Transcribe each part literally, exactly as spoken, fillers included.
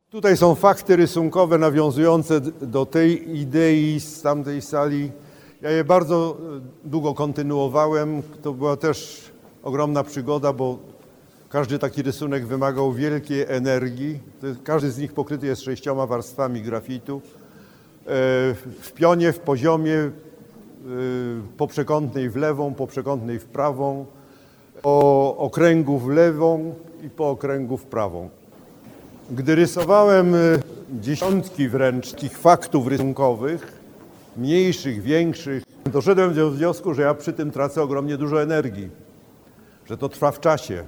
Tutaj są fakty rysunkowe nawiązujące do tej idei z tamtej sali. Ja je bardzo długo kontynuowałem. To była też ogromna przygoda, bo każdy taki rysunek wymagał wielkiej energii. Każdy z nich pokryty jest sześcioma warstwami grafitu. W pionie, w poziomie, poprzekątnej w lewą, poprzekątnej w prawą, po okręgu w lewą i po okręgu w prawą. Gdy rysowałem dziesiątki wręcz takich faktów rysunkowych, mniejszych, większych, doszedłem do wniosku, że ja przy tym tracę ogromnie dużo energii, że to trwa w czasie,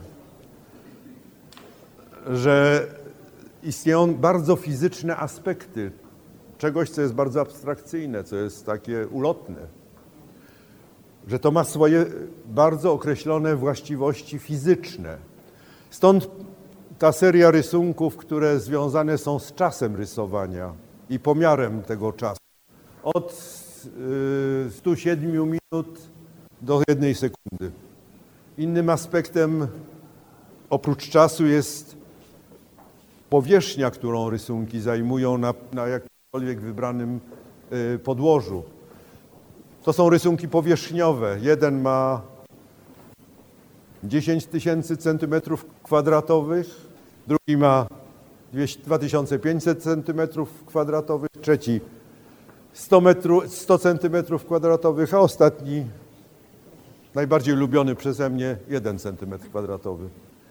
że istnieją bardzo fizyczne aspekty czegoś, co jest bardzo abstrakcyjne, co jest takie ulotne, że to ma swoje bardzo określone właściwości fizyczne. Stąd ta seria rysunków, które związane są z czasem rysowania i pomiarem tego czasu. Od stu siedmiu minut do jednej sekundy. Innym aspektem oprócz czasu jest powierzchnia, którą rysunki zajmują na, na jakimkolwiek wybranym podłożu. To są rysunki powierzchniowe. Jeden ma dziesięć tysięcy centymetrów kwadratowych, drugi ma dwa tysiące pięćset centymetrów kwadratowych, trzeci sto centymetrów kwadratowych, a ostatni, najbardziej lubiony przeze mnie, jeden centymetr kwadratowy.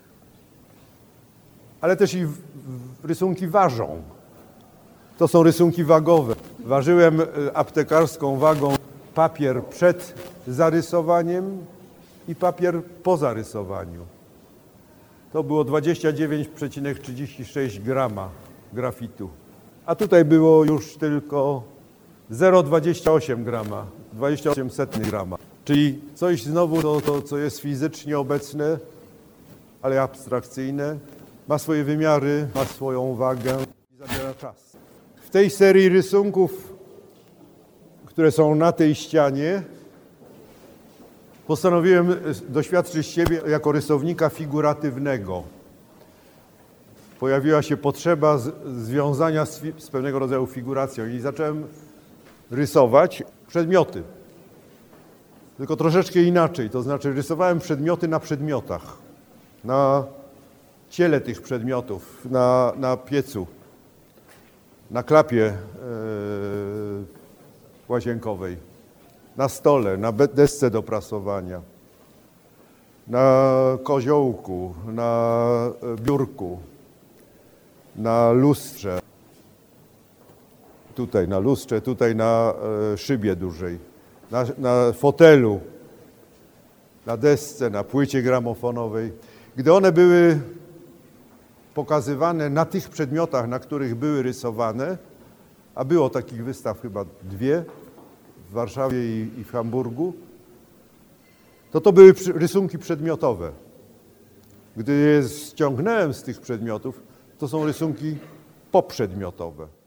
Ale też i rysunki ważą. To są rysunki wagowe. Ważyłem aptekarską wagą papier przed zarysowaniem i papier po zarysowaniu. To było dwadzieścia dziewięć przecinek trzydzieści sześć grama grafitu. A tutaj było już tylko zero przecinek dwadzieścia osiem grama, dwadzieścia osiem setnych grama. Czyli coś znowu to, to, co jest fizycznie obecne, ale abstrakcyjne, ma swoje wymiary, ma swoją wagę i zabiera czas. W tej serii rysunków, które są na tej ścianie, postanowiłem doświadczyć siebie jako rysownika figuratywnego. Pojawiła się potrzeba z, związania z, z pewnego rodzaju figuracją i zacząłem rysować przedmioty. Tylko troszeczkę inaczej, to znaczy rysowałem przedmioty na przedmiotach, na ciele tych przedmiotów, na, na piecu, na klapie yy, łazienkowej, na stole, na desce do prasowania, na koziołku, na biurku, na lustrze, tutaj na lustrze, tutaj na szybie dużej, na, na fotelu, na desce, na płycie gramofonowej. Gdy one były pokazywane na tych przedmiotach, na których były rysowane, a było takich wystaw chyba dwie, w Warszawie i, i w Hamburgu, to to były rysunki przedmiotowe. Gdy je ściągnąłem z tych przedmiotów, to są rysunki poprzedmiotowe.